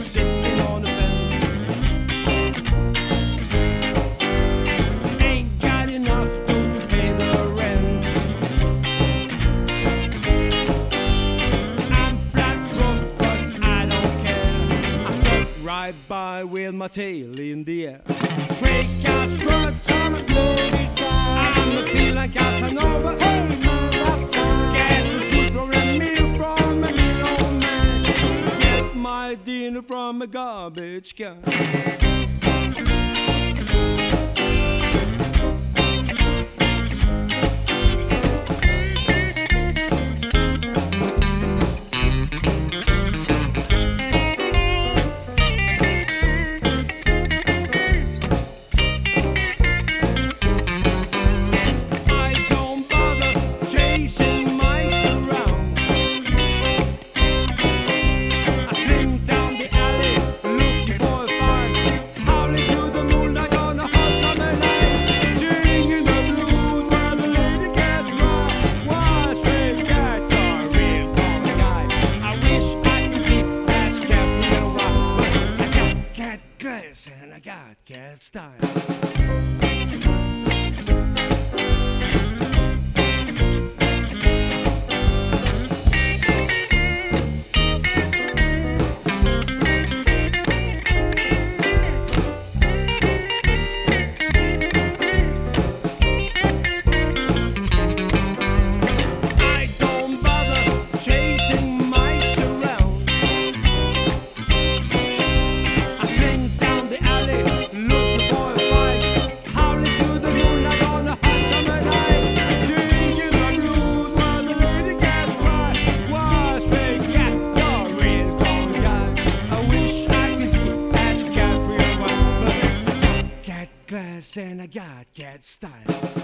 sitting on the fence. Ain't got enough to pay the rent. I'm flat broke, but I don't care. I strut right by with my tail in the air. Straight cat struts on a movie star. I'm a feel like Casanova. Hey, get the shoot for a meal from a little man. Get my dinner from a garbage can. And I got cat style. And I got cat style.